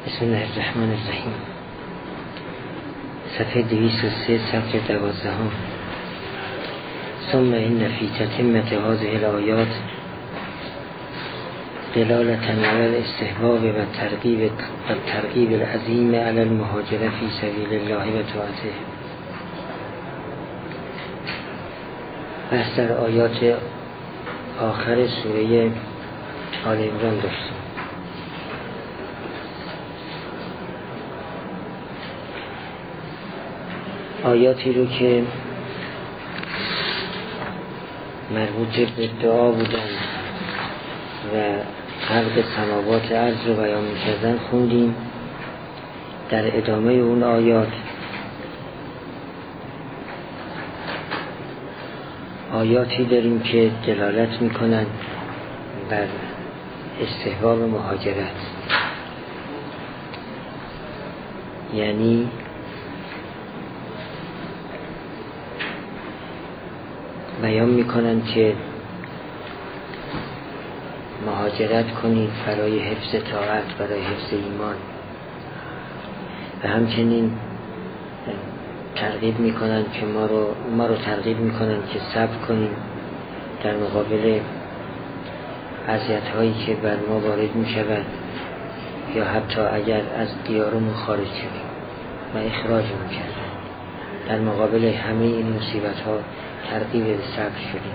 بسم الله الرحمن الرحیم. صفحه 203 صفحه 12. ثم ان فی تتمة هذه الآیات دلالة على الاستحباب و الترغیب العظیم علی المهاجرة فی سبیل الله و طاعته. بحث در آیات آخر سوره آل عمران داشتیم. آیاتی رو که مربوط به دعا بودن و خلق سماوات ارض رو بیان می‌کردن خوندیم. در ادامه اون آیاتی داریم که دلالت می‌کنن بر استحباب مهاجرت، یعنی بیان میکنن که مهاجرت کنید برای حفظ طاعت، برای حفظ ایمان، و همچنین ترغیب میکنن که ما رو ترغیب میکنن که صبر کنیم در مقابل اذیت‌هایی که بر ما وارد میشود، یا حتی اگر از دیارمون خارج شدیم و اخراجمون کردن، در مقابل همه این مصیبت‌ها ترغیب به صبر شدیم.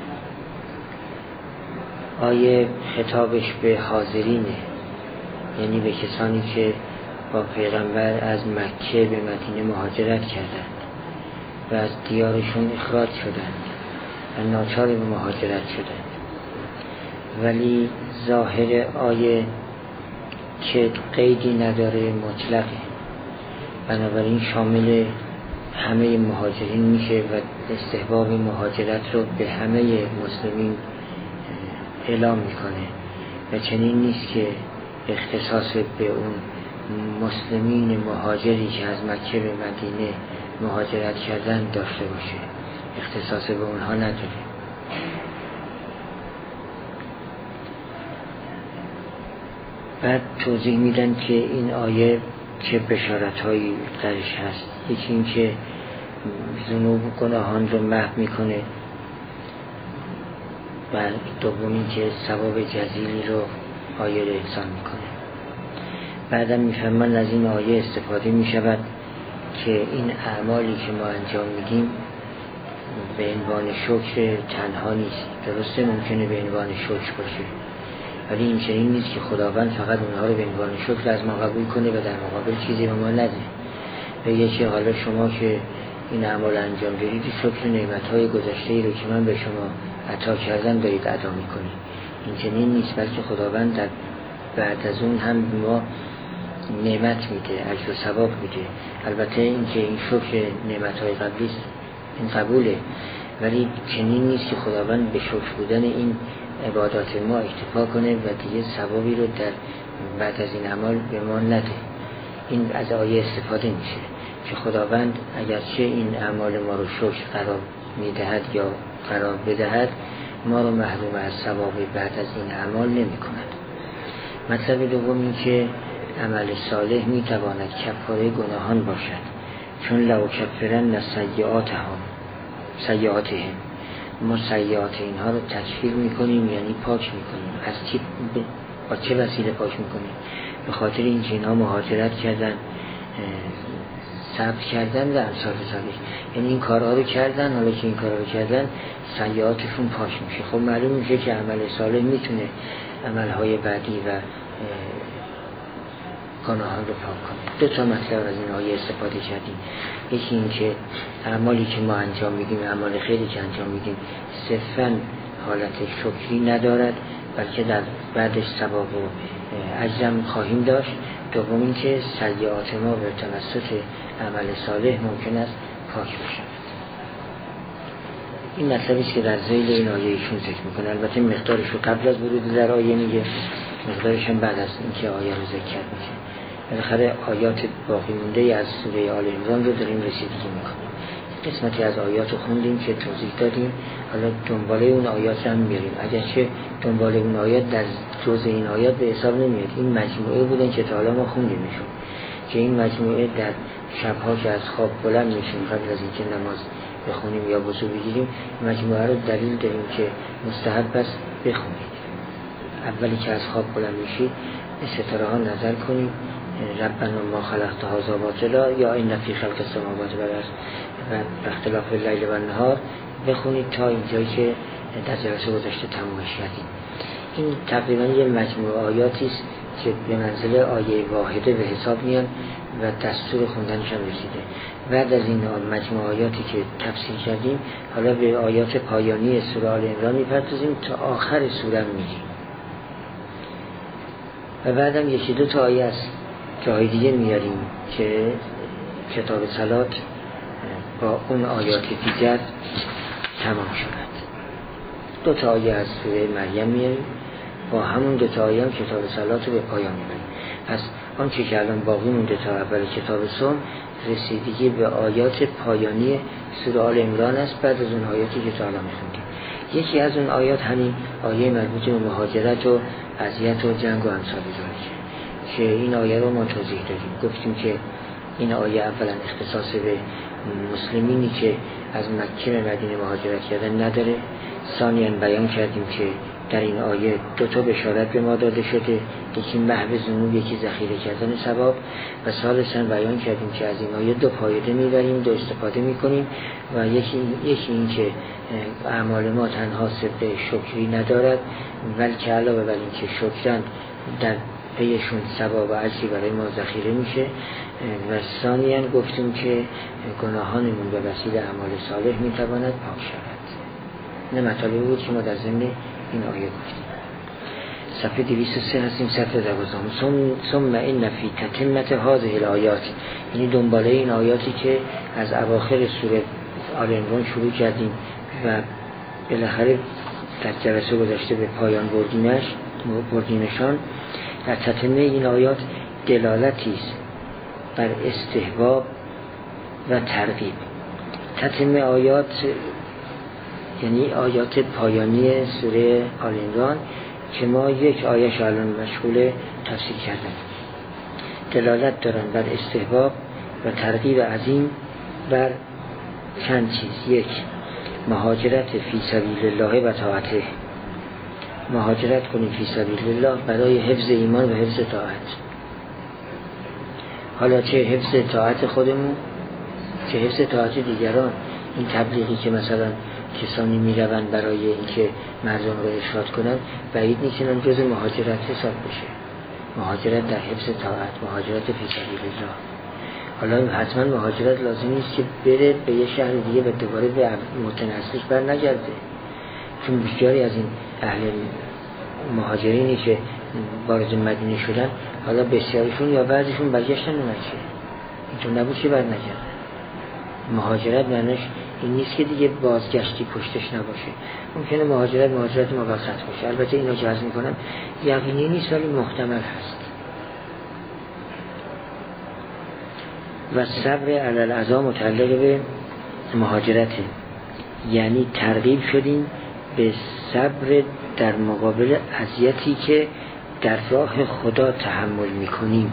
آیه خطابش به حاضرینه، یعنی به کسانی که با پیغمبر از مکه به مدینه مهاجرت کردند و از دیارشون اخراج شدند و ناچار به مهاجرت شدند. ولی ظاهر آیه که قیدی نداره، مطلقه، بنابراین شامل همه مهاجرین میشه و استحباب مهاجرت رو به همه مسلمین اعلام میکنه و چنین نیست که اختصاص به اون مسلمین مهاجری که از مکه به مدینه مهاجرت کردن داشته باشه، اختصاص به اونها نداره. بعد توضیح میدن که این آیه چه بشارت‌هایی درش هست. یکی این که ذنوب و گناهان رو محو میکنه، و دومی که ثواب جزیلی رو آیه رو احسان میکنه. بعدم میفهمن از این آیه استفاده میشود که این اعمالی که ما انجام میدیم به عنوان شکر تنها نیست. درسته ممکنه به عنوان شکر باشه، ولی این چنین نیست که خداوند فقط اونها رو به عنوان شکر از ما قبول کنه و در مقابل چیزی به ما نده. بگه که حالا شما که این اعمال انجام دادید، شکر نعمت‌های گذشته‌ای رو که من به شما عطا کردم دارید ادا می‌کنید. این چنین نیست، بلکه خداوند در بعد از اون هم به ما نعمت میده، اجر و ثواب میده. البته این که این شکر نعمت‌های قبلی است، این قبوله، ولی چنین نیست که خداوند به شکر بودن این عبادات ما اکتفا کنه و دیگه ثوابی رو در بعد از این عمل به ما نده. این از آیه استفاده میشه که خداوند اگرچه این اعمال ما رو شکر قرار میدهد یا قرار بدهد، ما رو محروم از ثواب بعد از این اعمال نمی کند. مطلب دوم این که عمل صالح میتواند کفاره گناهان باشد، چون لو کفرن سیئاتهم، ما سیئات اینها رو تکفیر میکنیم، یعنی پاک میکنیم. از چی؟ با چه وسیله پاک میکنیم؟ به خاطر این که اینها مهاجرت کردن، صبر کردن و امثال صالح، یعنی این کارها رو کردن. حالا که این کارها رو کردن، سیئاتشون پاک میشه. خب معلوم میشه که عمل صالح میتونه عملهای بعدی و گناهان رو پاک کنه. دو تا مطلب از این آیه استفاده کردیم. یکی این که اعمالی که ما انجام میدیم، اعمال خیلی که انجام میدیم، صرفاً حالت شکری ندارد، بلکه در بعدش ثواب و اجرم خواهیم داشت. دوم این که سیئات ما به توسط عمل صالح ممکن است پاک بشود. این مطلبی است که در ذیل این آیه ایشون ذکر میکنه. البته مقدارش رو قبل از ورود در آیه میگه، مقدارش هم بعد از اینکه آیه رو ذکر کرد میشه. بالاخره آیات باقی مونده از سوره آل عمران رو داریم رسیدگی میکنیم. قسمتی از آیات رو خوندیم که توضیح دادیم، حالا دنباله اون آیات هم میریم. اگرچه دنباله اون آیات در جز این آیات به حساب نمیاد. این مجموعه بودن که تا حالا ما خوندیم میشون، که این مجموعه در شبها که از خواب بلند میشیم قبل از اینکه نماز بخونیم یا وضو بگیریم، مجموعه رو دلیل داریم که مستحب است بخونید. اولی که از خواب بلند میشید ستاره ها نظر کنید، ربنا ما خلقت هذا باطلا یا ان فی خلق السماوات والارض و اختلاف اللیل و النهار بخونید تا اینجایی که در جلسه گذشته تمومش کردیم. این تقریبا یه مجموعه آیاتی است که به منزله آیه واحده به حساب میان و دستور خوندنش هم رسیده. بعد از این مجموعه آیاتی که تفسیر کردیم، حالا به آیات پایانی سوره آل عمران میپردازیم تا آخر سوره میریم و بعدم یکی دو تا آیه است جای دیگه میاریم که کتاب صلات با اون آیات دیگر تمام شد. دو تا آیه از سوره مریم میاریم، با همون دو تا آیه هم کتاب صلات رو به پایان میبریم. پس آنچه که الان باقی مونده تا اول کتاب صوم رسیدگی به آیات پایانی سوره آل عمران است، بعد از اون آیاتی که تا الان میخوندیم. یکی از اون آیات همین آیه مربوط به مهاجرت و اذیت و جنگ و امثال ذالک که این آیه رو ما توضیح دادیم. گفتیم که این آیه اولا اختصاص به مسلمینی که از مکه به مدینه مهاجرت کردن نداره. ثانیاً بیان کردیم که در این آیه دو تا بشارت به ما داده شده، یکی محو ذنوب، یکی ذخیره کردن ثواب. و ثالثاً بیان کردیم که از این آیه دو فایده میبریم، دو استفاده میکنیم و یکی این که اعمال ما تنها صرف شکری ندارد، بلکه علاوه بر این که شکرن در پیشون ثواب و اجری برای ما ذخیره میشه. و ثانیاً گفتیم که گناهانمون به وسیله اعمال صالح میتواند پاک شود. نه مطالبی بود که ما در ضمن این آیه گفتیم. صفحه 203 هستیم، صفحه 12. ثم ان فی تتمه هذه الآیات، یعنی دنباله این آیاتی که از اواخر سوره آل عمران شروع کردیم و بالاخره در جلسه گذشته به پایان بردیمشان. در تتمه این آیات دلالتی است بر استحباب و ترغیب. تتمه آیات یعنی آیات پایانی سوره آل عمران که ما یک آیه الان مشغول تفسیر کردن، دلالت دارن بر استحباب و ترغیب عظیم بر چند چیز. یک، مهاجرت فی سبیل الله و طاعته، مهاجرت کنیم فی سبیل الله برای حفظ ایمان و حفظ طاعت. حالا چه حفظ طاعت خودمون چه حفظ طاعت دیگران. این تبلیغی که مثلا کسانی میروند برای اینکه مردم رو ارشاد کنن، بعید نیست اینم جز مهاجرت حساب بشه. مهاجرت در حفظ طاعت، مهاجرت فی سبیل الله. حالا حتما مهاجرت لازم نیست که بره به یه شهر دیگه و دوباره به موطن اصلیش بر نگرده، چون بسیاری از این اهل مهاجرینی که وارد مدینه شدن، حالا بسیارشون یا بعضیشون برگشتن به مکه. اینطور نبود که بر نگردن. مهاجرت معنیش این نیست که دیگه بازگشتی پشتش نباشه. ممکنه مهاجرت موقت باشه. البته اینو که عرض میکنم یقینی نیست ولی محتمل هست. و صبر علی الاذی متعلق به مهاجرته، یعنی ترغیب شدیم به صبر در مقابل اذیتی که در راه خدا تحمل میکنیم.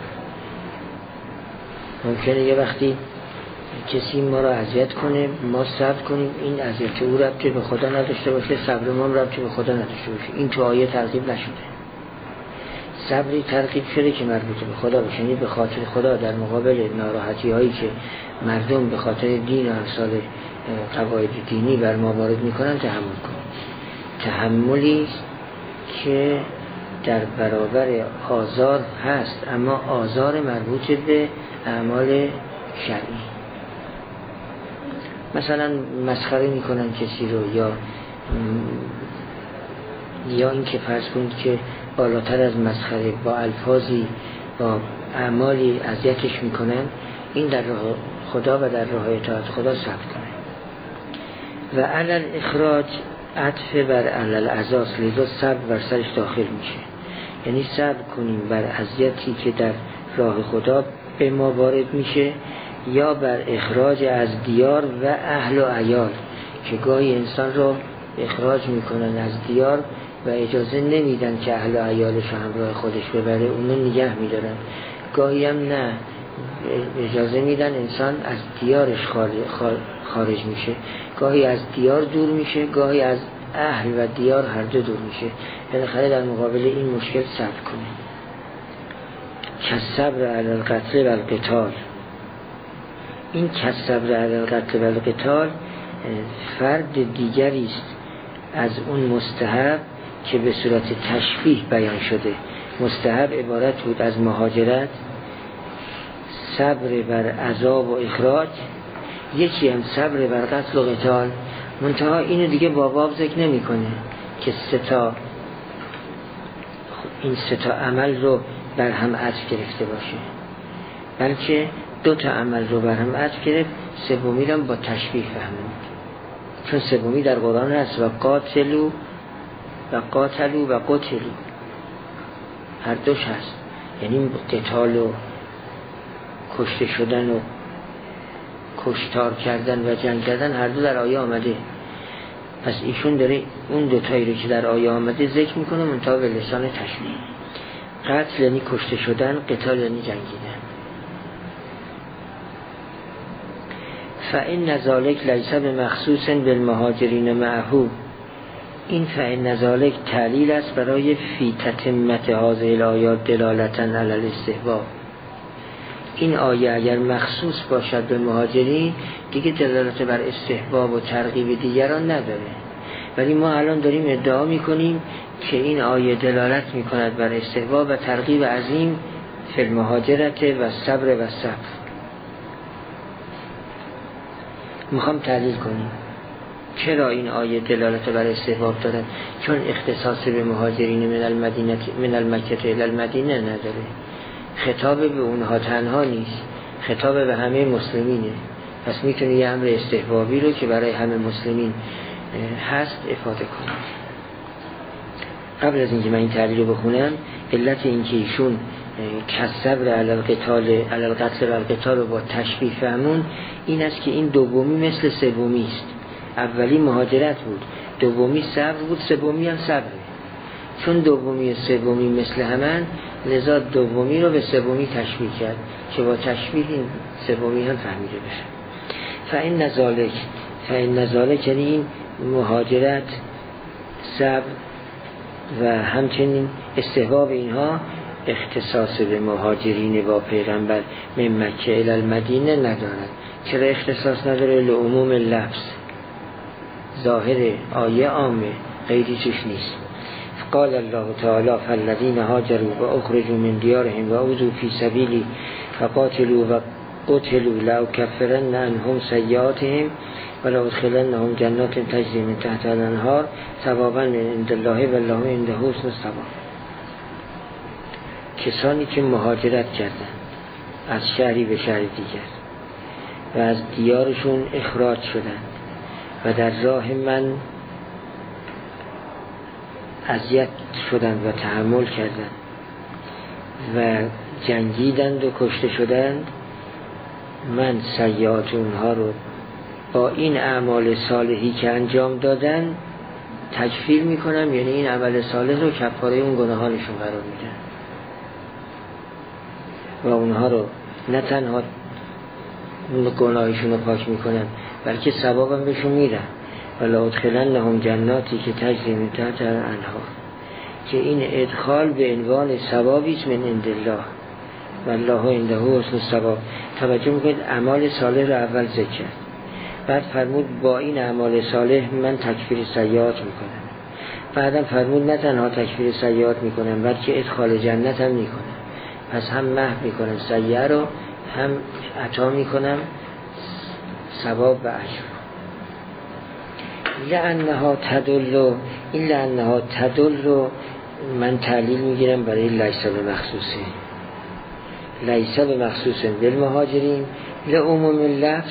ممکنه یه وقتی کسی ما را اذیت کنه، ما صبر کنیم، این اذیت او ربطی به خدا نداشته باشه، صبر ما ربطی به خدا نداشته باشه. این تو آیه ترغیب نشده. صبری ترغیب شده که مربوط به خدا باشه، یعنی به خاطر خدا در مقابل ناراحتی هایی که مردم به خاطر دین و امثال قواعد دینی بر ما وارد میکنن تحمل کنیم. تحملی که در برابر آزار هست، اما آزار مربوط به اعمال شرعی. مثلا مسخره میکنن کسی رو یا این که فرض کنید که بالاتر از مسخره با الفاظی با اعمالی اذیتش میکنن، این در راه خدا و در راه اطاعت خدا صبر کنه. و علل اخراج عطف بر علل اساس، لذا صبر بر سرش داخل میشه. یعنی صبر کنیم بر اذیتی که در راه خدا به ما وارد میشه، یا بر اخراج از دیار و اهل و عیال که گاهی انسان رو اخراج میکنن از دیار و اجازه نمیدن که اهل و عیالش رو همراه خودش ببره، اونو نگه میدارن. گاهی هم نه، اجازه میدن انسان از دیارش خارج میشه، گاهی از دیار دور میشه، گاهی از اهل و دیار هر دو دور میشه. بالاخره در مقابل این مشکل صبر کنه. کالصبر علی القتل و القتال، این کالصبر علی القتل و القتال فرد دیگری است از اون مستحب که به صورت تشبیه بیان شده. مستحب عبارت بود از مهاجرت، صبر بر عذاب و اخراج، یکی هم صبر بر قتل و قتال. منتها اینو دیگه باب ذکر نمی کنه که این سه تا عمل رو بر هم عطف گرفته باشه، بلکه 2 تا عمل رو بر هم عطف گرفت، سومی رو با تشبیه فهمید. چون سومی در قرآن هست و قاتلو و قاتلو و قتلو، هر دوش هست، یعنی قتال و کشته شدن و کشتار کردن و جنگ کردن هر دو در آیه آمده. پس ایشون داره اون 2 تایی رو که در آیه آمده ذکر میکنه منتها به لسان تشبیه. قتل یعنی کشته شدن، قتال یعنی جنگیدن. فإن ذلک لیس بمخصوص بالمهاجرین معه، این فإن ذلک تعلیل است برای فی تتمت هذه الآیات دلالتا علی الاستحباب. این آیه اگر مخصوص باشد به مهاجرین دیگه دلالت بر استحباب و ترغیب دیگران نداره، ولی ما الان داریم ادعا میکنیم که این آیه دلالت میکند بر استحباب و ترغیب عظیم فی المهاجرت و صبر و صبر. میخوام تحلیل کنیم چرا این آیه دلالت بر استحباب دارد. چون اختصاص به مهاجرین من المکه الی المدینه نداره، خطاب به اونها تنها نیست، خطاب به همه مسلمینه. پس میتونه یه امر استحبابی رو که برای همه مسلمین هست افاده کنه. قبل از اینکه من این تحلیل رو بخونم، علت اینکه ایشون کالصبر علی القتل و القتال رو با تشبیه فهمون این است که این دومی مثل سومی است. اولی مهاجرت بود، دومی صبر بود، سومی هم صبره. چون دومی و سومی مثل همان، لذا دومی رو به سومی تشبیه کرد که با تشبیه این سومی هم فهمیده بشه. فإن ذلک یعنی این مهاجرت، صبر و همچنین استحباب اینها اختصاص به مهاجرین با پیغمبر من مکه الی المدینه ندارد. چرا اختصاص نداره؟ لعموم لفظ، ظاهر آیه عامه، غیری چیش نیست. قال الله تعالی فالذین هاجروا و اخرجوا من دیارهم و اوذوا فی سبیلی فقاتلوا و قتلوا لأکفرن عنهم سیئاتهم و لأدخلنهم جنات تجری من تحتها الانهار ثوابا من عند الله والله عنده حسن الثواب. کسانی که مهاجرت کردند از شهری به شهر دیگر و از دیارشون اخراج شدند و در راه من اذیت شدند و تحمل کردند و جنگیدند و کشته شدند، من سیئات اونها رو با این اعمال صالحی که انجام دادن تکفیر میکنم، یعنی این عمل صالح رو کفاره اون گناهانشون قرار میدن و اونها رو نه تنها گناهشون رو پاک میکنن بلکه ثوابم بهشون میدن. ولا ادخلنهم جناتی که تجری من تحتها الانهار، که این ادخال به عنوان ثوابی است من عند الله والله عنده حسن الثواب. توجه میکنید اعمال صالح رو اول ذکر کرد، بعد فرمود با این اعمال صالح من تکفیر سیئات میکنم، بعدم فرمود نه تنها تکفیر سیئات میکنم بلکه ادخال جنت هم میکنم. پس هم محو میکنم سیئه رو، هم عطا میکنم ثواب و اجر. لأنها تدل، این لأنها تدل رو من تعلیل میگیرم برای لیس به مخصوصه، لیس به مخصوصه بالمهاجرین لعموم اللفظ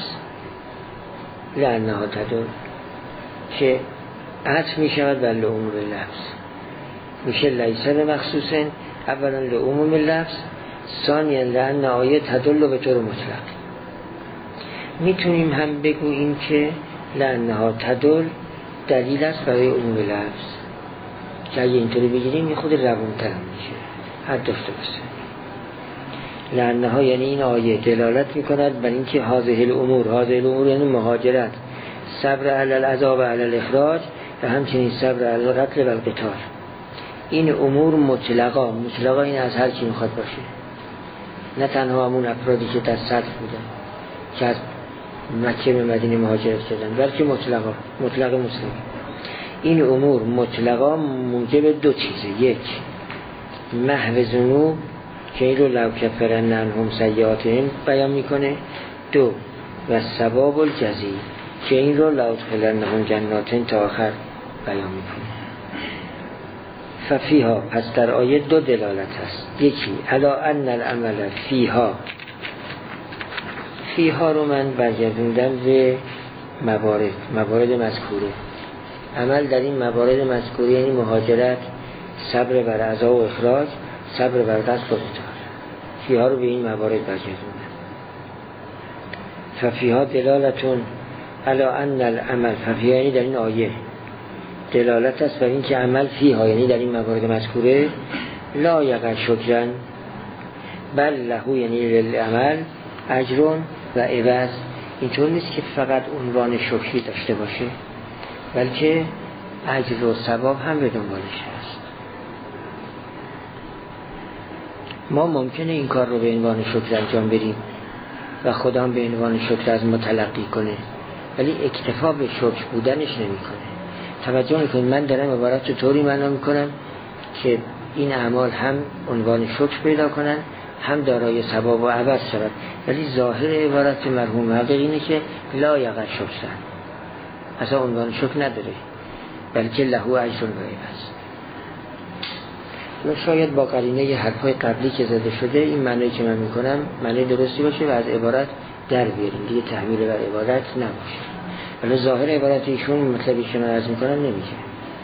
لأنها تدل که عطف میشود بر لعموم اللفظ، میشه لیس به مخصوصه اولا لعموم اللفظ، ثانیا لأن آیه تدل به طور مطلق. میتونیم هم بگوییم که لأنها تدل دلیل است برای عموم لفظ. که اگه اینطوری بگیریم یه خود روان‌تر میشه، حد داشته باشه. لعنها یعنی این آیه دلالت میکند بر اینکه هذه الامور یعنی مهاجرت، صبر علی العذاب و علی الاخراج و همچنین صبر علی القتل و القتال. این امور مطلقا این از هر کی میخواد باشه، نه تنها همون افرادی که در صدر بودن که از مکه به مدینه مهاجرت کردن، بلکه مطلق مسلم. این امور مطلقا موجب دو چیزه: یک، محو ذنوب که این رو لو کفرن عنهم سیئاتهم بیان میکنه. دو، و ثواب الجزیل که این رو لو ادخلنهم جنات تا آخر بیان میکنه. ففیها، پس در آیه دو دلالت هست. یکی الا ان العمل فیها رو من برگردوندم به موارد مذکوره. عمل در این موارد مذکوره یعنی مهاجرت، صبر بر عذاب و اخراج، صبر بر قتل و قتال. فیها رو به این موارد برگردوندم. ففیها دلالتون الا ان العمل، ففیها یعنی در این آیه دلالت است بر این که عمل فیها یعنی در این موارد مذکوره لا یقع شکرن بل له یعنی للعمل اجرون و عوض. اینطور نیست که فقط عنوان شکری داشته باشه، بلکه اجر و ثواب هم به دنبالش هست. ما ممکنه این کار رو به عنوان شکر انجام بدیم و خدا هم به عنوان شکر از ما تلقی کنه، ولی اکتفا به شکر بودنش نمیکنه. توجه میکنید من دارم عبارت رو طوری معنا میکنم که این اعمال هم عنوان شکر پیدا کنن، هم دارای ثواب و عوض شود. ولی ظاهر عبارت مرحوم حق اینه که لا یقع شکرن، اصلا عنوان شکر نداره، بلکه له اجر و عوض. شاید با قرینه حرفای قبلی که زده شده این معنی که من میکنم معنی درستی باشه و از عبارت در بیاریم، دیگه تحمیل بر عبارت نباشه. ولی ظاهر عبارت ایشون مطلبی که من عرض میکنم نمیشه.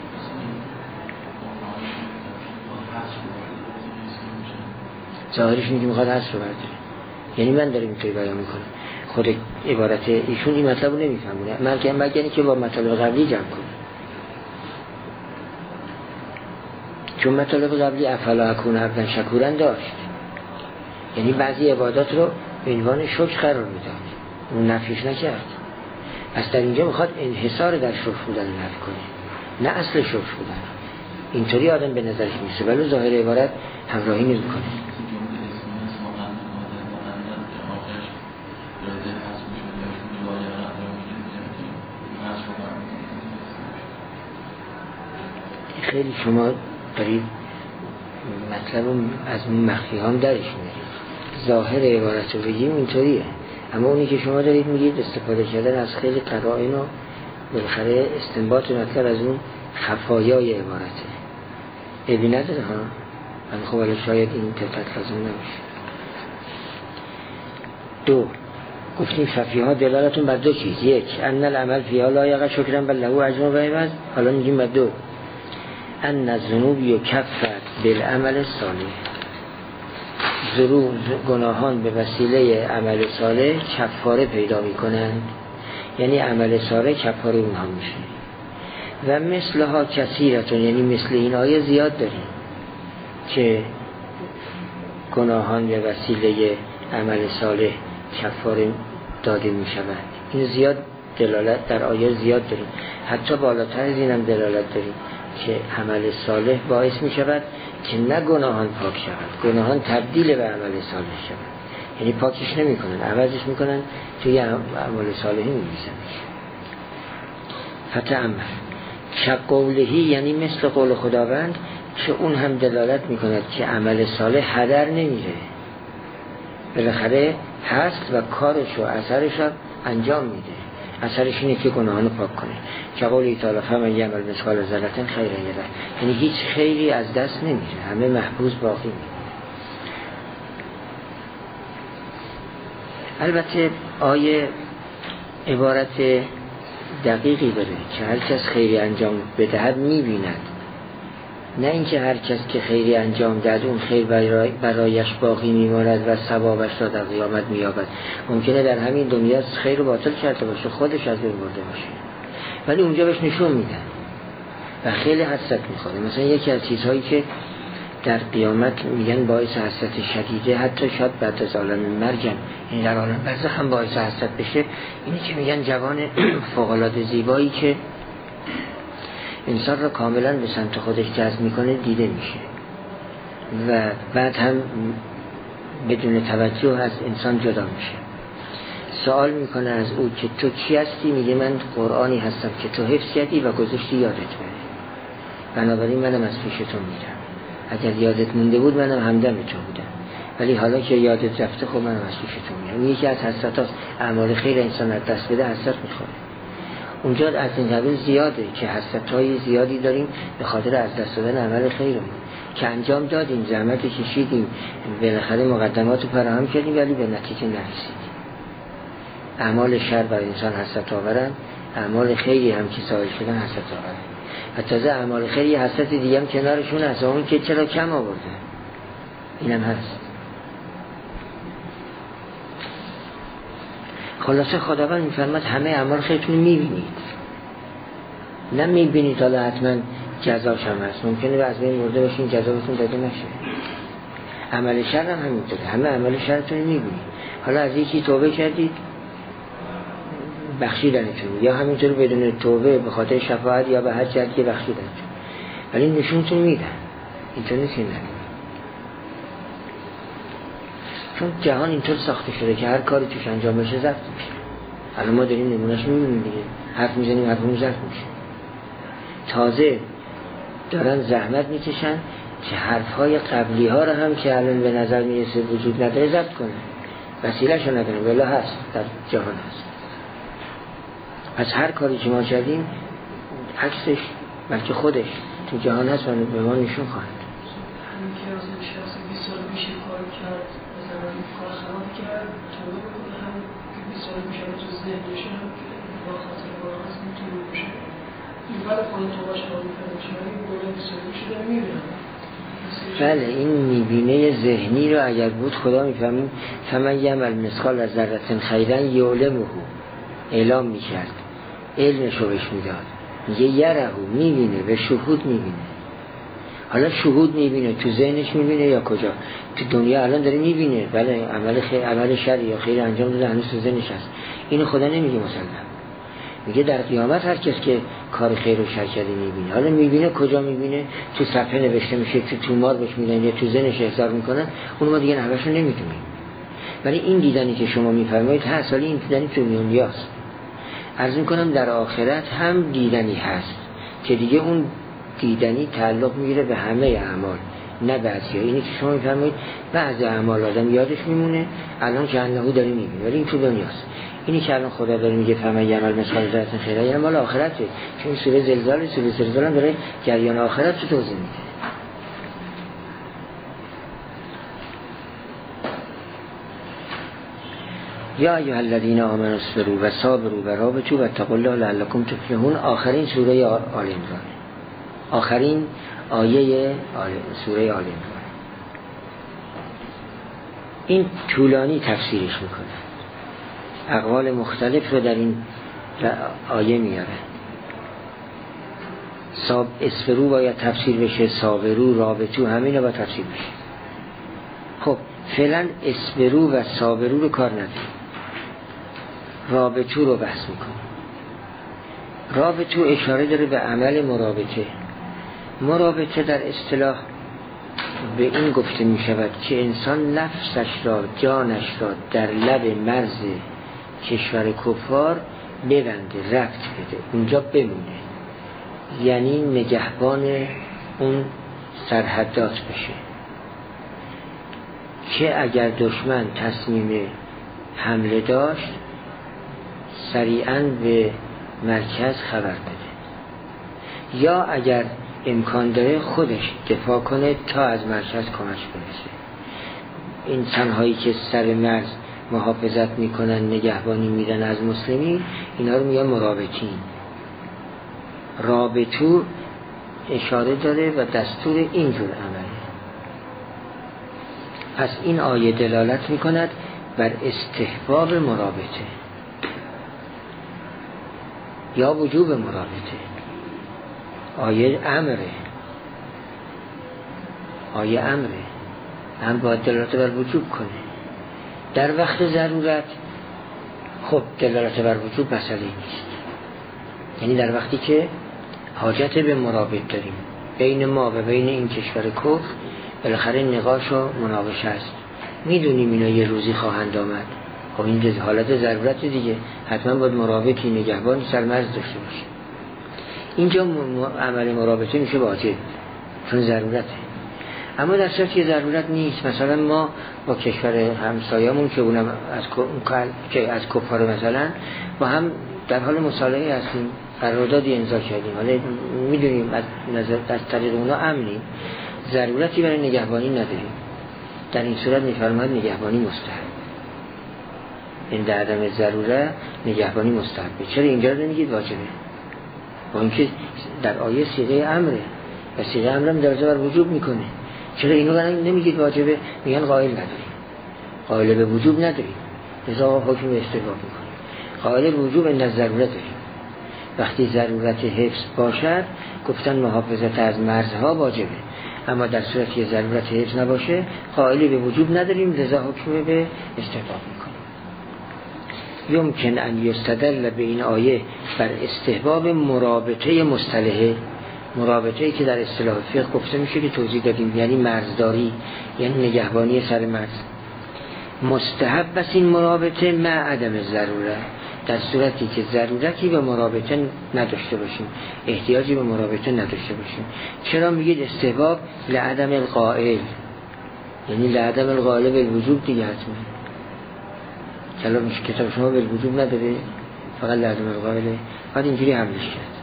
ظاهرش میگه میخواد حذف رو برداره، یعنی من دارم اینطوری بیان میکنم، خود عبارت ایشون این مطلب رو نمیفهمونه، مگر که با مطالب قبلی جمع کنه. چون مطالب قبلی افلا اکون عبدا شکورا داشت، یعنی بعضی عبادات رو به عنوان شکر قرار میداد، اون نفیش نکرد. پس در اینجا میخواد انحصار در شکر بودن نفی کنه، نه اصل شکر بودن. اینطوری آدم به نظرش میسه، ولی ظاهر عبارت همراهی نمیکنه. خیلی شما دارید مطلب از مخفی هم درش میارید. ظاهر عبارت رو بگیم اینطوریه، اما اونی که شما دارید میگید استفاده کردن از خیلی قرائن و بالاخره استنباط مطلب از اون خفایای عبارته. عیبی نداره ها، من خب ولی شاید این دقت لازم نمیشه. دو، گفتیم ففیها دلالتون بر دو چیز: یک، ان العمل فیها لا یقع شکرا بل له اجر و عوض. حالا میگیم بر دو، ان الذنوب یکفر بالعمل صالح. گناهان به وسیله عمل صالح کفاره پیدا میکنند، یعنی عمل صالح کفاره اونها میشه. و مثلها کثیرتون، یعنی مثل این آیه زیاد داریم که گناهان به وسیله عمل صالح کفاره داده میشوند. این زیاد دلالت در آیه زیاد داریم، حتی بالاتر از این هم دلالت داریم که عمل صالح باعث می شود که نه گناهان پاک شود، گناهان تبدیل به عمل صالح شود، یعنی پاکش نمی کنن، عوضش می کنن، توی عمل صالحی می بیسنش. فتعمل شقولهی یعنی مثل قول خداوند که اون هم دلالت می کند که عمل صالح هدر نمیره، بالاخره هست و کارش و اثرش رو انجام میده. اثرش اینه که گناهانو پاک کنه، که قولی تعالی فمن یعمل مثقال ذره خیرا یره، یعنی هیچ خیری از دست نمیره، همه محفوظ باقی میمونه. البته آیه عبارت دقیقی داره که هر کس خیری انجام بدهد میبیند، نه اینکه هر کس که خیری انجام دهد اون خیر برایش باقی میماند و ثوابش را در قیامت مییابد. ممکنه در همین دنیا خیر رو باطل کرده باشه، خودش از بین برده باشه، ولی اونجا بهش نشون میدن و خیلی حسرت میخوره. مثلا یکی از چیزهایی که در قیامت میگن باعث حسرت شدیده، حتی شاید بعد از عالم مرگم این در عالم برزخ هم باعث حسرت بشه، اینی که میگن جوان فوق‌العاده زیبایی که انسان را کاملا به سمت خودش جذب میکنه دیده میشه و بعد هم بدون توجه از انسان جدا میشه. سوال میکنه از او که تو کی هستی؟ میگه من قرآنی هستم که تو حفظ کردی و گذاشتی یادت بره، بنابراین منم از پیش تو میرم. اگر یادت مونده بود منم همدم تو بودم، ولی حالا که یادت رفته خب منم از پیش تو میرم. یکی از حسرت هاست. اعمال خیر انسان از دست بده حسرت میخوره. اونجا از این قبیل زیاده که حسرت‌های زیادی داریم به خاطر از دست دادن عمل خیرمون که انجام دادیم، زحمت کشیدیم، بالاخره مقدمات رو فراهم کردیم ولی به نتیجه نرسیدیم. اعمال شر برای انسان حسرت آورن، اعمال خیری هم که سائل شدن حسرت آورن. و تازه اعمال خیری حسرت دیگه هم کنارشون هست، اون که چرا کم آوردن، اینم هست. خلاصه خداوند میفرماد همه اعمال خیرتون میبینید، نه میبینید حالا حتما جزاش هم هست، ممکنه بعضی بین مرده باشین جزا بهتون داده نشه. عمل شر هم همینطوره، همه عمل شرتون میبینید. حالا از یکی توبه کردید بخشیدنتون، یا همینطور بدون توبه به خاطر شفاعت یا به هر جهت که بخشیدنتون، ولی نشونتون میدن. اینطور نیست که نه، چون جهان اینطور ساخته شده که هر کاری توش انجام بشه ضبط میشه. الان ما داریم نمونهش میبینیم دیگه، حرف میزنیم حرفمون ضبط میشه. تازه دارن زحمت میکشن که حرفهای قبلی ها رو هم که الان به نظر میرسه وجود نداره ضبط کنه، وسیله‌شو نداره، ولی هست در جهان هست. از هر کاری که ما کردیم عکسش بلکه خودش تو جهان هست و به ما نشون خواهد. همین که از این شخص 20 سال پیش کار کرد، مثلا این کار خراب کرد، توبه بکنه، هم که 20 سال پیش هم تو ذهن بشه، هم که با خاطر کار هست میتونه بشه. این ولی خود توبهش کار میکنه بشه، ولی این گوله 20 سال پیش داره میبینم. بله، این میبینه ذهنی رو اگر بود خدا میفهمیم فمن یعمل مثقال ذره خیرا یعلمه، اعلام میکرد، علمش رو بهش میداد. میگه یرهو، میبینه، به شهود میبینه. حالا شهود میبینه تو ذهنش میبینه یا کجا؟ تو دنیا الان داره میبینه، بله عمل شر یا خیر انجام داده هنوز تو ذهنش هست. اینو خدا نمیگه مسلم، میگه در قیامت هر کس که کار خیر و شر کرده میبینه. حالا میبینه کجا میبینه؟ تو صفحه نوشته میشه، تو تومار بهش میدن یا تو ذهنش احضار میکنن، اون ما دیگه همه‌شو نمیدونیم. ولی این دیدنی که شما میفرمایید هست، ولی این دیدنی تو دنیاست. عرض میکنم در آخرت هم دیدنی هست که دیگه اون دیدنی تعلق میگیره به همه اعمال، نه بعضی‌ها. اینی که شما میفرمایید بعضی اعمال آدم یادش میمونه الان که انهو داره میبینه، ولی این تو دنیاست. اینی که الان خدا داره میگه فمن یعمل مثقال ذره خیرا، یعنی مال آخرته، چون سوره زلزال هم داره جریان آخرت رو توضیح میده. یا ایها الذین آمنوا اصبروا و صابروا و رابطوا واتقوا الله لعلکم تفلحون. آخرین سوره آل عمران، آخرین آیه سوره آل عمران. این طولانی تفسیرش میکنه، اقوال مختلف رو در این آیه میاره. اصبروا باید تفسیر بشه، صابروا، رابطوا، همین رو باید تفسیر بشه. خب فعلا اصبروا و صابروا رو کار نداریم، رابطوا رو بحث میکنه. رابطوا اشاره داره به عمل مرابطه. مرابطه در اصطلاح به این گفته می شود که انسان نفسش را، جانش را در لب مرز کشور کفار ببنده، ربط بده، اونجا بمونه، یعنی نگهبان اون سرحدات بشه که اگر دشمن تصمیم حمله داشت سریعاً به مرکز خبر بده، یا اگر امکان داره خودش دفاع کنه تا از مرکز کمک برسه. انسان هایی که سر مرز محافظت میکنن، نگهبانی میدن از مسلمین، اینا رو میگن مرابطین. رابطو اشاره داره و دستور اینجور عمله. پس این آیه دلالت میکند بر استحباب مرابطه یا وجوب مرابطه. آیه امره، هم باید دلالت بر وجوب کنه. در وقت ضرورت خب دلالت بر وجوب مسئله نیست، یعنی در وقتی که حاجت به مرابط داریم بین ما و بین این کشور کفر، بالاخره نقاش و مناقشه است، میدونیم اینا یه روزی خواهند آمد، خب این حالت ضرورت دیگه، حتما باید مرابطی نگهبانی سرمرز داشته باشه. اینجا عمل مرابطه میشه واجب چون ضرورته. اما در صورتی که ضرورت نیست، مثلا ما با کشور همسایه‌مون که اونم از کفار مثلا با هم در حال مصالحه هستیم، قراردادی امضا کردیم، حالا میدونیم از طریق اونا امنیم، ضرورتی برای نگهبانی نداریم، در این صورت میفرماید نگهبانی مستحب. این در عدم ضروره نگهبانی مستحبه. چرا اینجا رو نمیگید واجبه؟ با اینکه در آیه صیغه امره و صیغه امرم دلالت بر وجوب میکنه، چرا اینو نمیگید واجبه؟ میگن قائل نداریم، قائل به وجوب نداریم، لذا حکم به استحباب میکنیم. قائل به وجوب این ضرورت داریم. وقتی ضرورت حفظ باشد گفتن محافظت از مرزها واجبه، اما در صورتی که ضرورت حفظ نباشه قائل به وجوب نداریم، لذا حکم به استحباب میکنیم. یمکن ان یستدل به این آیه بر استحباب مرابطه مصطلحه، مرابطه‌ای که در اصطلاح فقه گفته میشه که توضیح دادیم، یعنی مرزداری، یعنی نگهبانی سر مرز. مستحب است این مرابطه مع عدم ضروره، در صورتی که ضرورتی به مرابطه نداشته باشیم، احتیاجی به مرابطه نداشته باشیم. چرا میگید استحباب؟ لعدم القائل، یعنی لعدم القائل بالوجوب دیگه حتما. کلام کتاب شما بالوجوب نداره، فقط لعدم القائله، بعد اینجوری حملش کرد.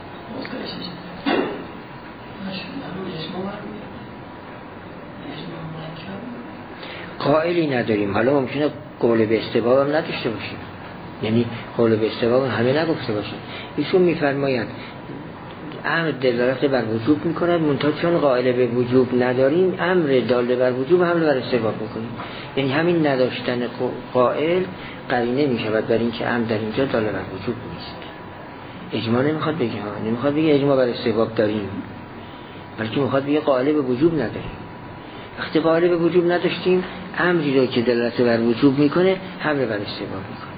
قائلی نداریم، حالا ممکنه قول به استحباب هم نداشته باشیم، یعنی قول به استحباب همه نگفته باشیم. ایشون میفرمایند امر دلالت بر وجوب میکند، منتها چون قائل به وجوب نداریم امر داله بر وجوب حمل بر استحباب میکنیم، یعنی همین نداشتن قائل قرینه میشود بر این که امر در اینجا داله بر وجوب نیست. اجماع نمیخواد بگه، نمیخواد بگه اجماع بر استحباب داریم، بلکه میخواد بگه قائل به وجوب نداریم. وقتی قائل به وجوب نداشتیم امری رو که دلالت بر وجوب میکنه حمل بر استحباب میکنه.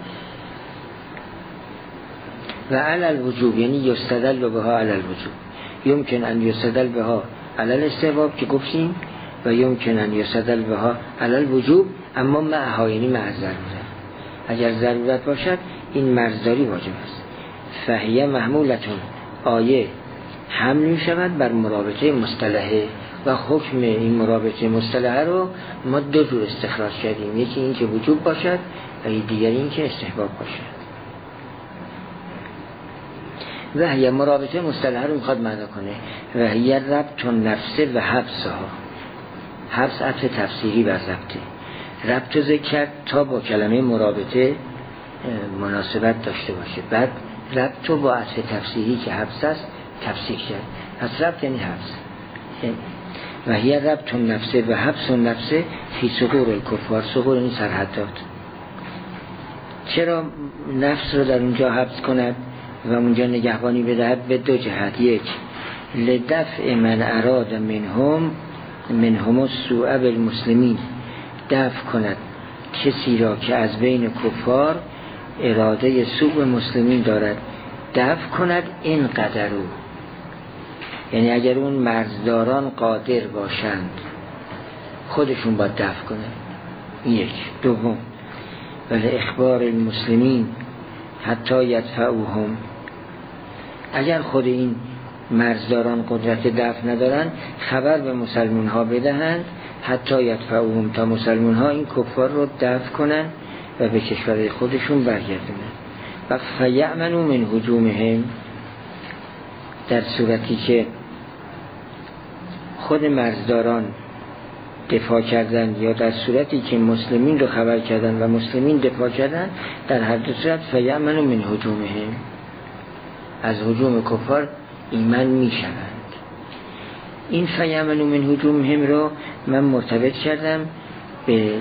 و علی الوجوب یعنی یستدل بها علی الوجوب، یمکن ان یستدل بها علی الاستحباب که گفتیم، و یمکن ان یستدل بها علی الوجوب، اما معها یعنی مع ضرورت. اگر ضرورت باشد این مرزداری واجب است. فهیه محمولتون، آیه حمل می شود بر مرابطه مصطلحه، و حکم این مرابطه مصطلحه رو ما دو جور استخراج کردیم، یکی این که وجوب باشد و دیگری این که استحباب باشد. و هی مرابطه مصطلحه رو میخواد معنا کنه، و هی ربط نفسه و حبسها، حبس عطف تفسیری بر ربطه، ربط رو ذکر کرد تا با کلمه مرابطه مناسبت داشته باشه، بعد ربط رو با عطف تفسیری که حبس است تفسیر کرد. پس ربط یعنی حبس. و هی ربط نفسه و حبس نفسه فی صغور الکفار، صغور یعنی سرحدات. چرا نفس رو در اونجا حبس کند و اونجا نگهبانی بدهد؟ به دو جهت. یک، لدفع من اراد منهم السوء بالمسلمین، دفع کند کسی را که از بین کفار اراده سوء به مسلمین دارد، دفع کند این قدرو، یعنی اگر اون مرزداران قادر باشند خودشون باید دفع کنند. یک. دوم، ولی اخبار المسلمین حتی یدفعوهم، اگر خود این مرزداران قدرت دفع ندارن خبر به مسلمان ها بدهند، حتی یدفعوهم، تا مسلمان ها این کفار رو دفع کنن و به کشور خودشون برگردونن. و فیأمنوا من هجومهم، در صورتی که خود مرزداران دفاع کردن یا در صورتی که مسلمین رو خبر کردن و مسلمین دفاع کردن، در هر دو صورت فیأمنوا من هجومهم، از هجوم کفار ایمن می شوند. این فیأمنوا من هجومهم رو من مرتبط کردم به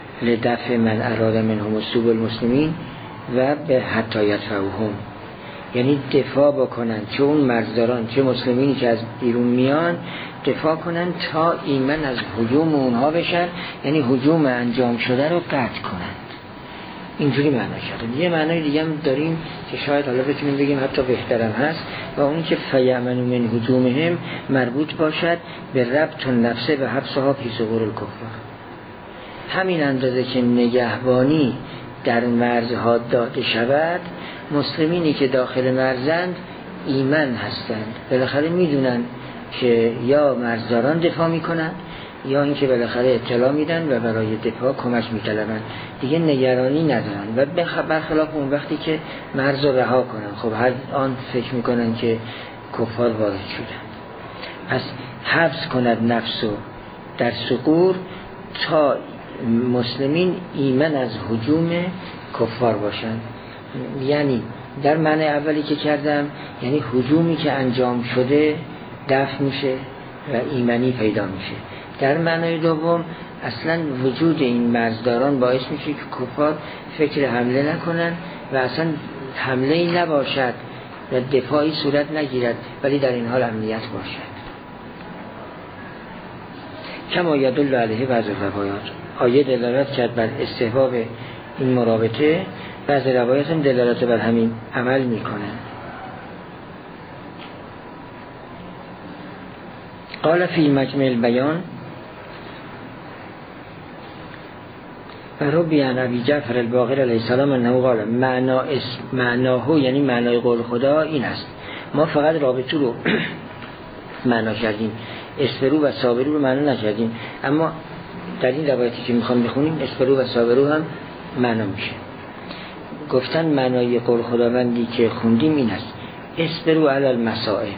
لدفع من اراد منهم السوء بالمسلمین و به حتی یدفعوهم، یعنی دفاع بکنن، چه اون مرزداران چه مسلمینی که از بیرون میان، دفاع کنن تا ایمن از هجوم اونها بشن، یعنی هجوم انجام شده رو قطع کنن. اینجوری معنا کردم. یه معنای دیگه هم داریم که شاید حالا بتونیم بگیم حتی بهترم هست، و اون که فیأمنوا من هجومهم مربوط باشد به ربط النفس به حبسها فی صدور الکفار. همین اندازه که نگهبانی در مرزها داده شود، مسلمینی که داخل مرزند ایمن هستند، بالاخره میدونن که یا مرزداران دفاع میکنن یا اینکه بالاخره اطلاع میدن و برای دفاع کمک میطلبن، دیگه نگرانی ندارن. و برخلاف اون وقتی که مرز رو رها کنن، خب هر آن فکر میکنن که کفار وارد شدن. پس حبس کند نفسو در صقور تا مسلمین ایمن از هجوم کفار باشن. یعنی در معنی اولی که کردم، یعنی هجومی که انجام شده دفع میشه و ایمنی پیدا میشه. در معنی دوم اصلا وجود این مرزداران باعث میشه که کفار فکر حمله نکنن و اصلا حمله ای نباشد و دفاعی صورت نگیرد، ولی در این حال امنیت باشد. کما یدل علیه بعض روایات، آیه دلالت کرد بر استحباب این مرابطه، بعض روایات هم دلالت بر همین عمل میکنن. قال فی مجمع البیان و ربی عن ابی جعفر الباقر علیه السلام انه قال معناه، یعنی معنای قول خدا این است. ما فقط رابطه رو معنا کردیم، اصبروا و صابروا رو معنا نکردیم، اما در این روایتی که میخوام بخونیم اصبروا و صابروا هم معنا میشه. گفتن معنای قول خداوندی که خوندیم این است: اصبروا علی المصائب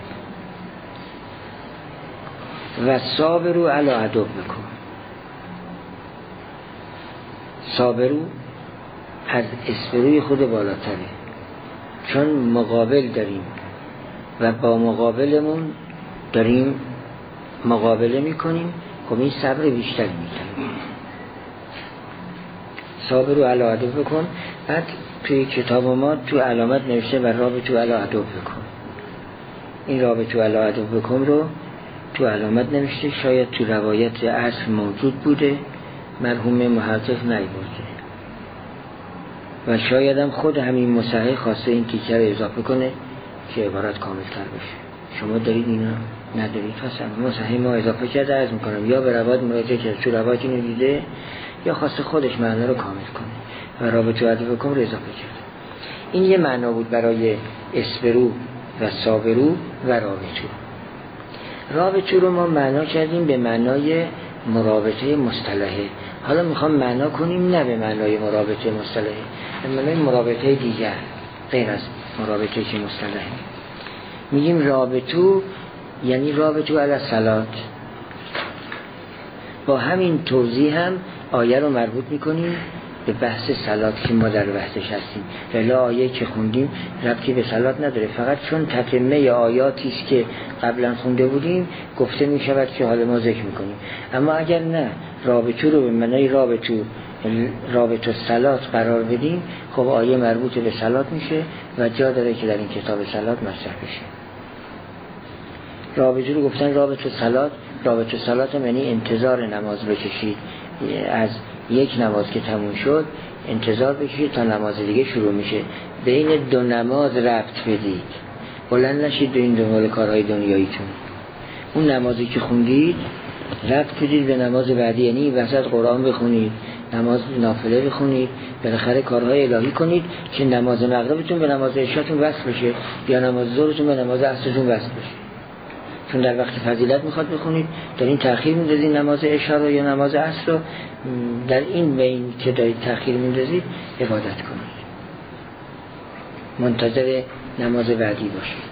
و صابروا علی عدوکم. صابروا از اصبروی خود بالاتره، چون مقابل داریم و با مقابلمون داریم مقابله میکنیم، خب این صبر بیشتری میکنیم. صابروا علی عدوکم. بعد توی کتاب ما تو علامت نوشته بر رابطوا علی عدوکم. این رابطوا علی عدوکم رو تو علامت نوشته، شاید تو روایت اصل موجود بوده، مرحوم محقق نیاورده و شاید هم خود همین مصحح خواسته این تیکه رو اضافه کنه که عبارت کاملتر بشه. شما دارید اینا ندارید، پس مصحح ما اضافه کرده. عرض میکنم یا به روایت مراجعه کرده، تو روایت اینو دیده، یا خواسته خودش معنی رو کامل کنه و رابطوا عدوکم رو اضافه کرده. این یه معنا بود برای اصبروا و صابروا و رابطوا. رابطه رو ما معنا کردیم به معنای مرابطه مصطلحه. حالا میخوام معنا کنیم نه به معنای مرابطه مصطلحه، به معنای مرابطه دیگر غیر از مرابطه که مصطلحه. میگیم رابطو یعنی رابطو علی الصلات. با همین توضیح هم آیه رو مربوط میکنیم به بحث صلات که ما در بحثش هستیم. ولی آیه که خوندیم ربطی به صلات نداره، فقط چون تتمه آیاتی است که قبلا خونده بودیم گفته می شود که حالا ما ذکر میکنیم. اما اگر نه رابطه رو به معنای رابطه صلات قرار بدیم، خب آیه مربوط به صلات میشه و جا داره که در این کتاب صلات مطرح بشه. رابطه رو گفتن رابطه صلات هم یعنی انتظار نماز بکشید، از یک نماز که تموم شد انتظار بکشید تا نماز دیگه شروع میشه، بین دو نماز ربط بدید، بلند نشید به این دنبال کارهای دنیاییتون. اون نمازی که خوندید ربط بدید به نماز بعدی، یعنی وسط قرآن بخونید، نماز نافله بخونید، بالاخره کارهای الهی کنید که نماز مغربتون به نماز عشاتون وصل بشه یا نماز ظهرتون به نماز عصرتون وصل بشه. چون در وقت فضیلت میخواد بخونید، در این تأخیر میندازید نماز عشا رو یا نماز عصر رو، در این بین که دارید تأخیر میندازید عبادت کنید، منتظر نماز بعدی باشید.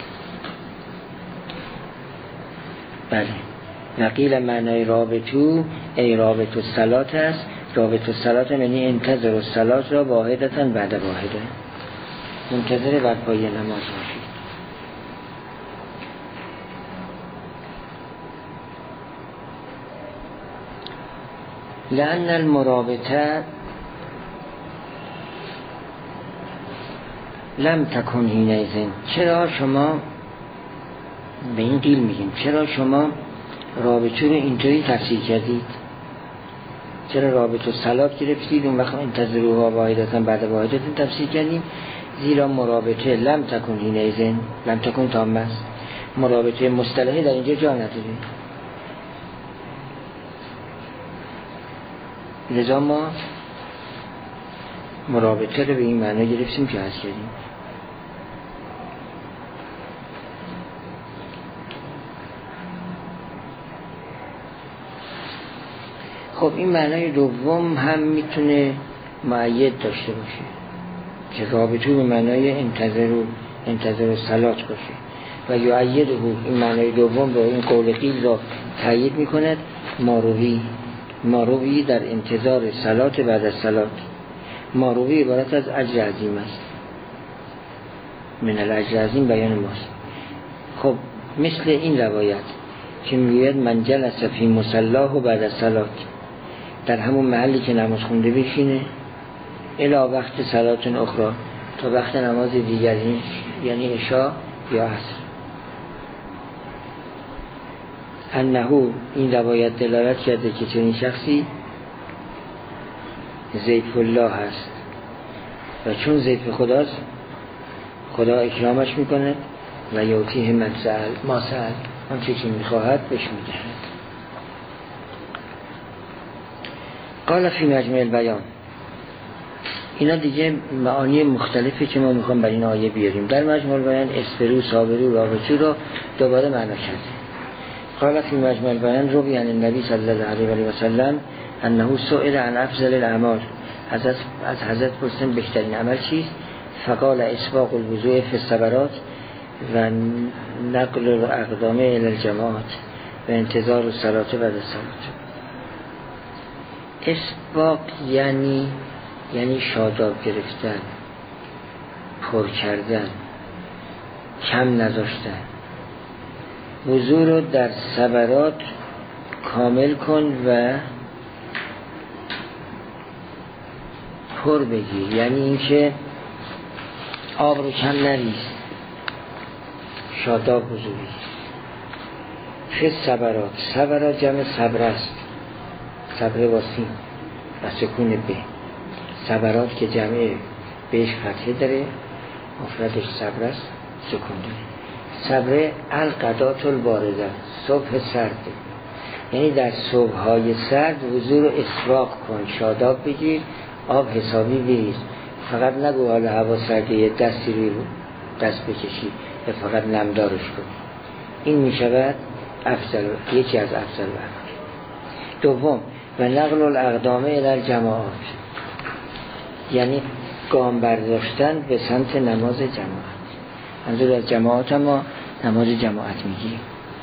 بله، نقیل معنای رابطو ای رابطو صلات است. رابطو صلات یعنی انتظر و صلات را واحدتاً بعد واحده، منتظر برپایی نماز باشید. لأن المرابطه لم تکن حینئذ، چرا شما به این قیل میگیم چرا شما رابطه رو اینطوری تفسیر کردید؟ چرا رابطه صلات گرفتید اون وقت انتظروها واحدتاً بعد واحدتاً تفسیر کردیم؟ زیرا مرابطه لم تکن حینئذ، لم تکن تامه است، مرابطه مصطلحی در اینجا جا نداره. لذا ما مرابطه رو به این معنی گرفتیم که هست کردیم. خب این معنای دوم هم میتونه مؤید داشته باشه که رابطه به معنای انتظر صلات باشه و یؤیده این معنای دوم با این قول قیل را تأیید میکند. ماروی در انتظار صلات بعد از صلات. ماروی عبارت از اجر عظیم است، من الاجر عظیم بیان ماست. خب مثل این روایت که میگوید من جلس فی مصلاه و بعد از صلات، در همون محلی که نماز خونده بشینه الی وقت صلات اخرى، تا وقت نماز دیگری یعنی عشاء یا عصر. انه این روایت دلالت کرده که چنین شخصی ضیف الله هست و چون ضیف خداست خدا اکرامش میکنه و یعطیه من سأل ما سأل، آنچه که میخواهد بهش میدهد. قال فی مجمع البیان، اینا دیگه معانی مختلفی که ما میخوام بر این آیه بیاریم. در مجمع البیان اسفرو صابرو رابطو رو دوباره معنا کرده. قال فی مجمع البیان روی عن النبی صلی الله علیه و سلم انه سئل عن افضل الاعمال، از حضرت پرسیدن بهترین عمل چیست؟ فقال اسباق الوضوء فی الصبرات و نقل الاقدام الی الجماعات و انتظار الصلاة بعد الصلاة. اسباق یعنی شاداب گرفتن، پر کردن، کم نذاشتن. وضو رو در صبرات کامل کن و پر بگیر، یعنی اینکه آب رو کم نریز، شاداب وضو بگیر. فی صبرات جمع صبر است، صبر واسیم و سکون به. صبرات که جمع بهش فتحه داره مفردش صبر است، سکون داره. صبر القدات البارده، صبح سرد، یعنی در صبحهای سرد وضو رو اسراق کن، شاداب بگیر، آب حسابی بریز. فقط نگو حالا هوا سرده یه دستی روی دست بکشی و فقط نمدارش کن. این می شود یکی از افضل اعمال. دوم و نقل الاقدام الی الجماعات، یعنی گام برداشتن به سمت نماز جماعت. منظور از جماعت ما نماز جماعت میگیم.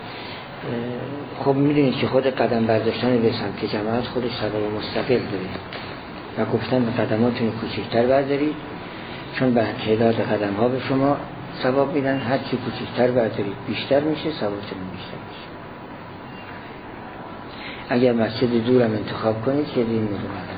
خب میدونید که خود قدم برداشتن به سمت جماعت خودش ثواب مستقل داره و گفتن به قدماتون کوچکتر بردارید، چون به تعداد قدم ها به شما ثواب میدن. هر چی کوچکتر بردارید بیشتر میشه، ثوابتون بیشتر میشه. اگر مسجد دورم انتخاب کنید که دین مدومت.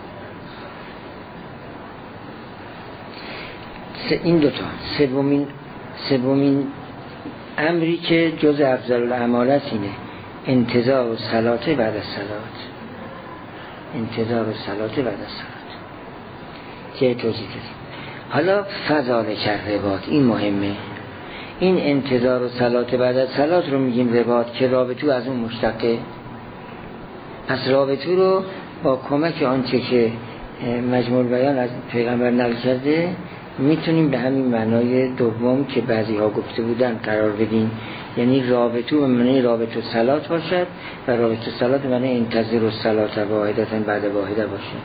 این دوتا. سومین امری که جز افضل الاعمال است اینه انتظار و صلات بعد از صلات. انتظار و صلات بعد از صلات که توضیح کردیم. حالا فضالک الرباط، این مهمه. این انتظار و صلات بعد از صلات رو میگیم رباط که رابطو از اون مشتقه. پس رابطو رو با کمک آنچه که مجموع بیان از پیغمبر نقل کرده میتونیم به همین معنای دوم که بعضی ها گفته بودن قرار بدیم، یعنی رابطو به معنی رابطو صلات باشد و رابطو صلات به معنی انتظر و صلات واحدتاً بعد واحده باشد.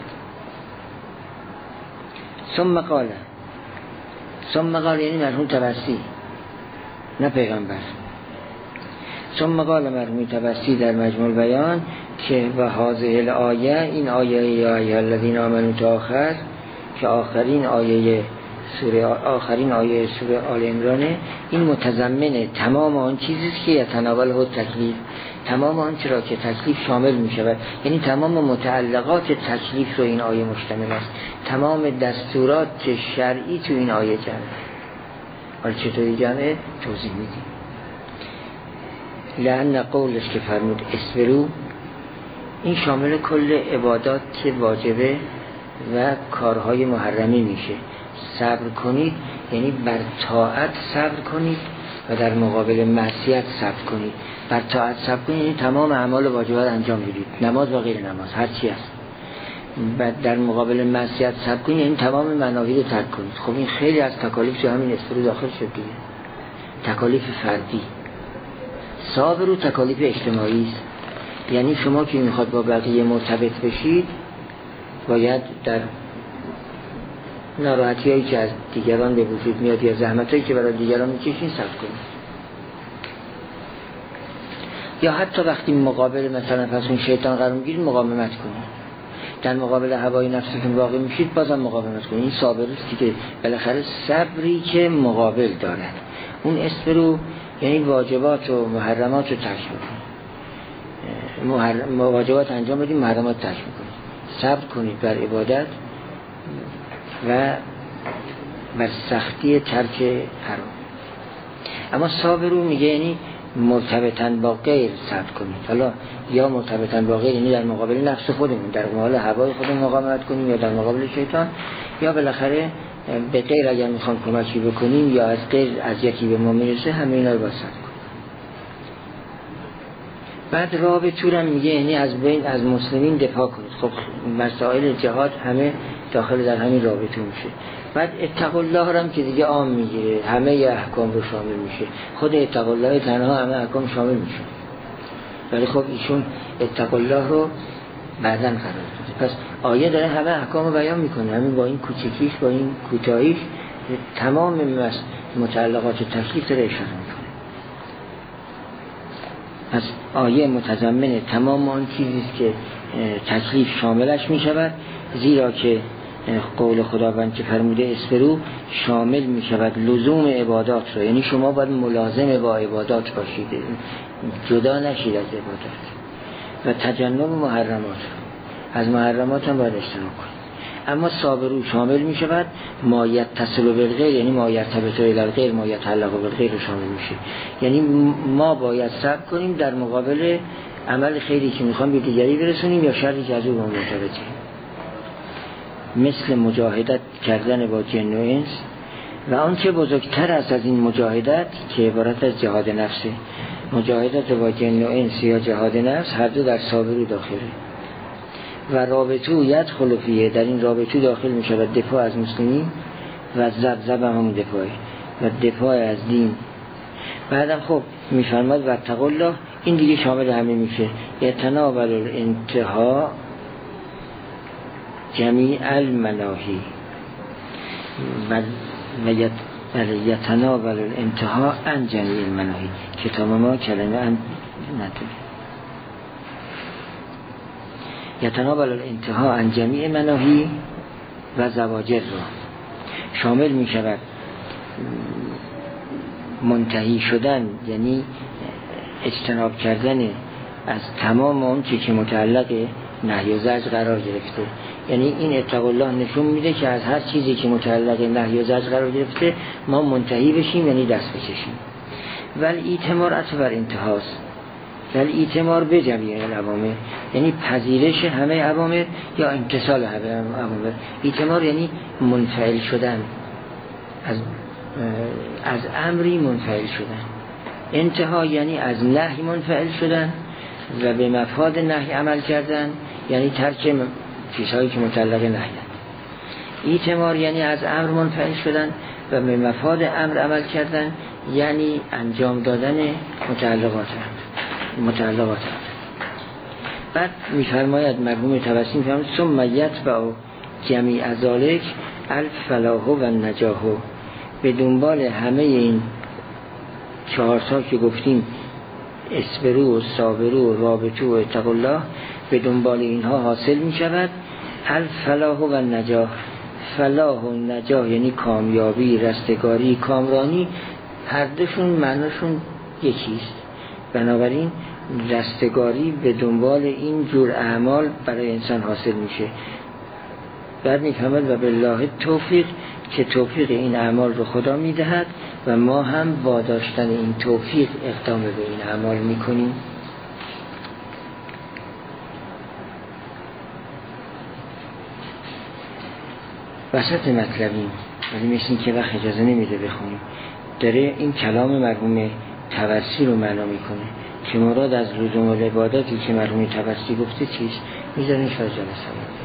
ثم قال یعنی مرحوم طبرسی نه پیغمبر. ثم قال مرحوم طبرسی در مجموع بیان که و هذه الآیه، این آیه یا ایها الذین آمنوا تا آخر که آخرین آیه سوره آخرین آیه سوره آل عمران، این متضمن تمام آن چیزی است که یتناوله تکلیف، تمام آن چرا که تکلیف شامل می شود، یعنی تمام متعلقات تکلیف رو این آیه مشتمل است، تمام دستورات شرعی تو این آیه جمعه. حالا چطوری جمعه؟ توضیح میدیم. لأن قولش که فرمود اصبروا، این شامل کل عبادات که واجبه و کارهای محرمه میشه. صبر کنید یعنی بر طاعت صبر کنید و در مقابل معصیت صبر کنید. بر طاعت صبر کنید یعنی تمام اعمال واجبات انجام بدید، نماز و غیر نماز هر چی هست. در مقابل معصیت صبر کنید یعنی تمام مناهی رو ترک کنید. خب این خیلی از تکالیف تو همین اصبروا داخل شد دیگه. تکالیف فردی. صابر و تکالیف اجتماعی است، یعنی شما که میخواد با بقیه مرتبط بشید باید در ناراحتی هایی که از دیگران به وجود میاد یا زحمت هایی که برای دیگران میکشین صبر کنید. یا حتی وقتی مقابل مثلا پس اون شیطان قرار میگیرید مقاومت کنید، در مقابل هوای نفستون واقع میشید بازم مقاومت کنید. این صابر است که بالاخره صبری که مقابل دارد. اون اصبروا یعنی واجبات و محرمات رو ترک میکنید، واجبات انجام بدید، محرمات ترک میکنید. صبر کنید بر عبادت و بر سختی ترک حرام. اما صابرو میگه یعنی مرتبطاً با غیر صبر کنید. حالا یا مرتبطاً با غیر یعنی در مقابل نفس خودمون، در مقابل هوای خودمون مقاومت کنیم، یا در مقابل شیطان، یا بالاخره به غیر اگر میخوان کمکی بکنیم یا از غیر اذیتی به ما میرسه، همه اینا رو باید صبر کنیم. بعد رابطه هم میگه یعنی از مسلمین دفاع کنید. خب مسائل جهاد همه داخل در همین رابطه میشه. بعد اتقوا الله هم که دیگه عام میگیره، همه احکام رو شامل میشه. خود اتقوا الله تنها همه احکام شامل میشه، ولی خب ایشون اتقوا الله رو بعداً قرار داده. پس آیه داره همه احکام رو بیان میکنه، همین با این کوچکیش با این کوتاهیش تمام متعلقات تکلیف داره اشاره میکنه. پس آیه متضمن تمام آن چیزی است که تکلیف شاملش می شود، زیرا که قول خداوند که فرموده اصبروا شامل می شود لزوم عبادات رو، یعنی شما باید ملازم با عبادات باشید، جدا نشید از عبادات، و تجنب محرمات، از محرمات هم باید اجتناب کنید. اما صابرو شامل می شود ما یتصل بالغیر، یعنی ما یرتبط الی الغیر، ما یتعلق بالغیر رو شامل میشه، یعنی ما باید صبر کنیم در مقابل عمل خیری که میخوام به دیگری برسونیم یا شری که از او مرتبطه، مثل مجاهدت کردن با جن و انس. و آنچه بزرگتر است از این مجاهدت که عبارت از جهاد نفسه، مجاهدت با جن و انس یا جهاد نفس هر دو در صابرو داخله. و رابطه یدخل فیه، در این رابطه داخل می شود دفاع از مسلمین و زب همون دفاعی و دفاع از دین. بعدم خب می فرماد و اتقوا الله، این دیگه شامل همه میشه. یتناول الانتها جمیع المناهی و یتناول الانتها عن جمیع المناهی. کتاب ما کلمه ان نداره. یتناول الانتها عن جمیع مناهی و زواجر را شامل می شود منتهی شدن، یعنی اجتناب کردن از تمام اون که متعلق نهی و زجر قرار گرفته. یعنی این اتقوا الله نشون میده که از هر چیزی که متعلق نهی و زجر قرار گرفته ما منتهی بشیم، یعنی دست بکشیم. ولی ایتمار بر انتهاست، ولی ایتمار به جمیع الاوامر، یعنی پذیرش همه اوامر یا امتثال همه اوامر. ایتمار یعنی منفعل شدن، از امری منفعل شدن. انتها یعنی از نهی منفعل شدن و به مفاد نهی عمل کردن، یعنی ترک چیزهایی که متعلق نهی. ایتمار یعنی از امر منفعل شدن و به مفاد امر عمل کردن، یعنی انجام دادن متعلقات امر. بعد می‌فرماید مرحوم توسلی می‌فرماید ثم یتبع جمیع ذلک الفلاح و النجاح، به دنبال همه این چهارتا که گفتیم اصبروا و صابروا و رابطوا و اتقوا الله، به دنبال اینها حاصل می شود الفلاح و النجاح، فلاح و نجاح یعنی کامیابی، رستگاری، کامرانی، هر دوشون معناشون یکیست. بنابراین رستگاری به دنبال این جور اعمال برای انسان حاصل میشه. بعد میفهمد و بالله توفیق، که توفیق این اعمال رو خدا میدهد و ما هم با داشتن این توفیق اقدام به این اعمال میکنیم. وسط مطلبیم ولی مثل این که وقت اجازه نمیده بخونیم، داره این کلام مرحوم طبرسی رو معنا میکنه که مراد از لزوم العباداتی که مرحوم طبرسی گفته چیست، میذارین شاید جلسه